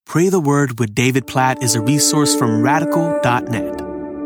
Pray the Word with David Platt is a resource from Radical.net.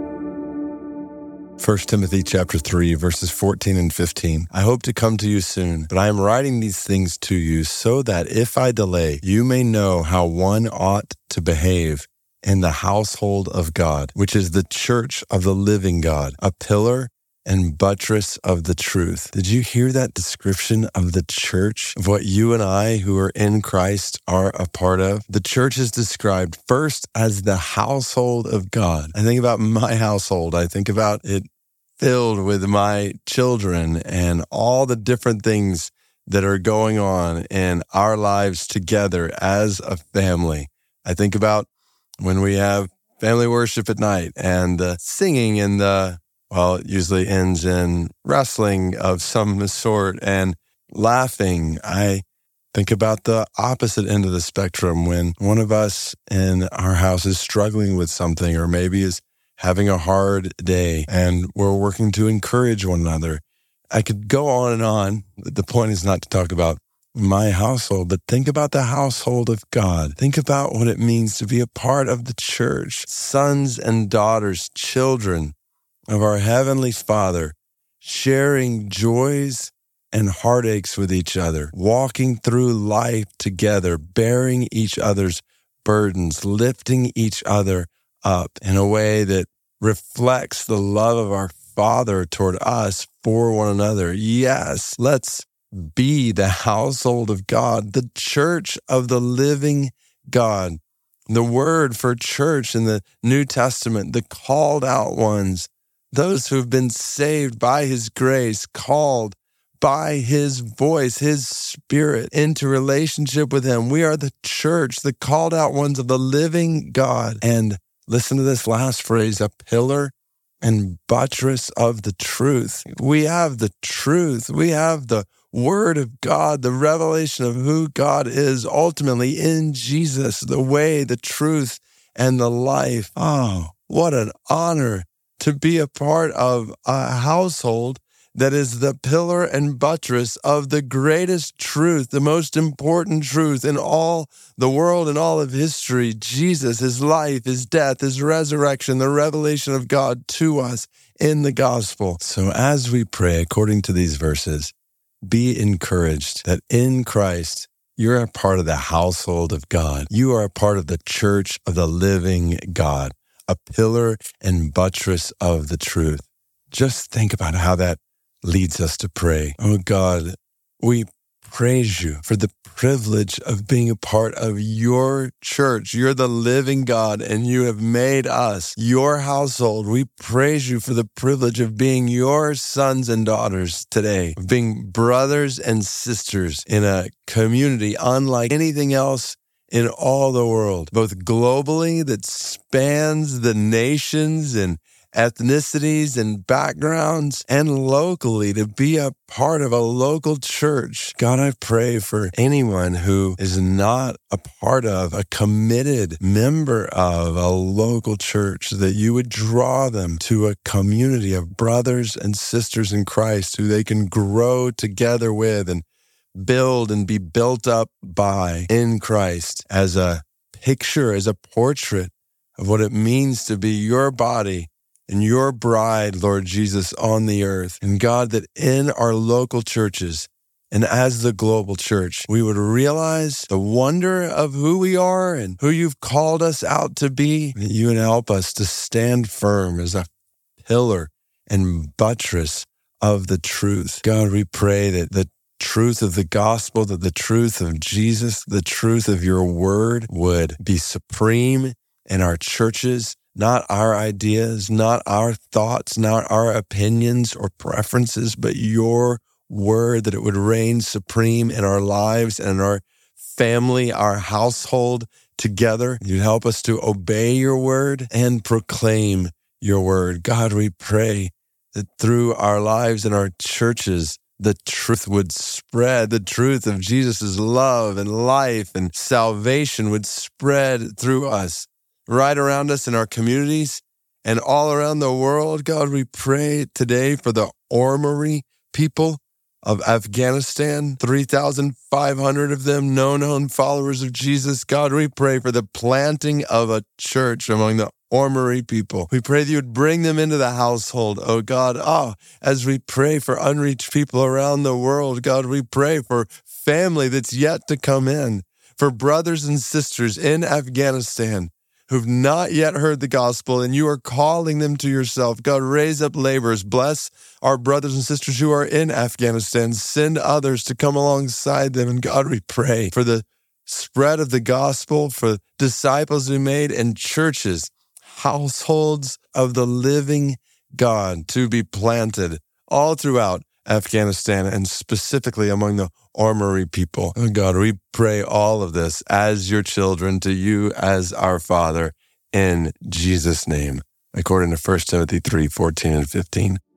1 Timothy chapter 3, verses 14 and 15. I hope to come to you soon, but I am writing these things to you so that if I delay, you may know how one ought to behave in the household of God, which is the church of the living God, a pillar and buttress of the truth. Did you hear that description of the church, of what you and I who are in Christ are a part of? The church is described first as the household of God. I think about my household. I think about it filled with my children and all the different things that are going on in our lives together as a family. I think about when we have family worship at night and the singing and it usually ends in wrestling of some sort and laughing. I think about the opposite end of the spectrum when one of us in our house is struggling with something or maybe is having a hard day and we're working to encourage one another. I could go on and on. The point is not to talk about my household, but think about the household of God. Think about what it means to be a part of the church. Sons and daughters, children of our Heavenly Father, sharing joys and heartaches with each other, walking through life together, bearing each other's burdens, lifting each other up in a way that reflects the love of our Father toward us for one another. Yes, let's be the household of God, the church of the living God. The word for church in the New Testament, the called out ones, those who have been saved by His grace, called by His voice, His Spirit, into relationship with Him. We are the church, the called out ones of the living God. And listen to this last phrase, a pillar and buttress of the truth. We have the truth. We have the Word of God, the revelation of who God is ultimately in Jesus, the way, the truth, and the life. Oh, what an honor to be a part of a household that is the pillar and buttress of the greatest truth, the most important truth in all the world and all of history, Jesus, His life, His death, His resurrection, the revelation of God to us in the gospel. So as we pray according to these verses, be encouraged that in Christ, you're a part of the household of God. You are a part of the church of the living God, a pillar and buttress of the truth. Just think about how that leads us to pray. Oh God, we praise you for the privilege of being a part of your church. You're the living God and you have made us your household. We praise you for the privilege of being your sons and daughters today, of being brothers and sisters in a community unlike anything else in all the world, both globally that spans the nations and ethnicities and backgrounds, and locally to be a part of a local church. God, I pray for anyone who is not a part of, a committed member of a local church, that you would draw them to a community of brothers and sisters in Christ who they can grow together with and build and be built up by in Christ as a picture, as a portrait of what it means to be your body and your bride, Lord Jesus, on the earth. And God, that in our local churches and as the global church, we would realize the wonder of who we are and who you've called us out to be. That you would help us to stand firm as a pillar and buttress of the truth. God, we pray that the truth of the gospel, that the truth of Jesus, the truth of your word would be supreme in our churches. Not our ideas, not our thoughts, not our opinions or preferences, but your word, that it would reign supreme in our lives and in our family, our household together. You'd help us to obey your word and proclaim your word. God, we pray that through our lives and our churches, the truth would spread. The truth of Jesus' love and life and salvation would spread through us, right around us in our communities and all around the world. God, we pray today for the Ormery people of Afghanistan, 3,500 of them known followers of Jesus. God, we pray for the planting of a church among the Ormery people. We pray that you would bring them into the household, oh God. As we pray for unreached people around the world, God, we pray for family that's yet to come in, for brothers and sisters in Afghanistan who've not yet heard the gospel, and you are calling them to yourself. God, raise up laborers. Bless our brothers and sisters who are in Afghanistan. Send others to come alongside them. And God, we pray for the spread of the gospel, for disciples we made, and churches, households of the living God to be planted all throughout Afghanistan and specifically among the Ormery people. Oh God, we pray all of this as your children to you as our Father in Jesus' name, according to 1 Timothy 3:14 and 15.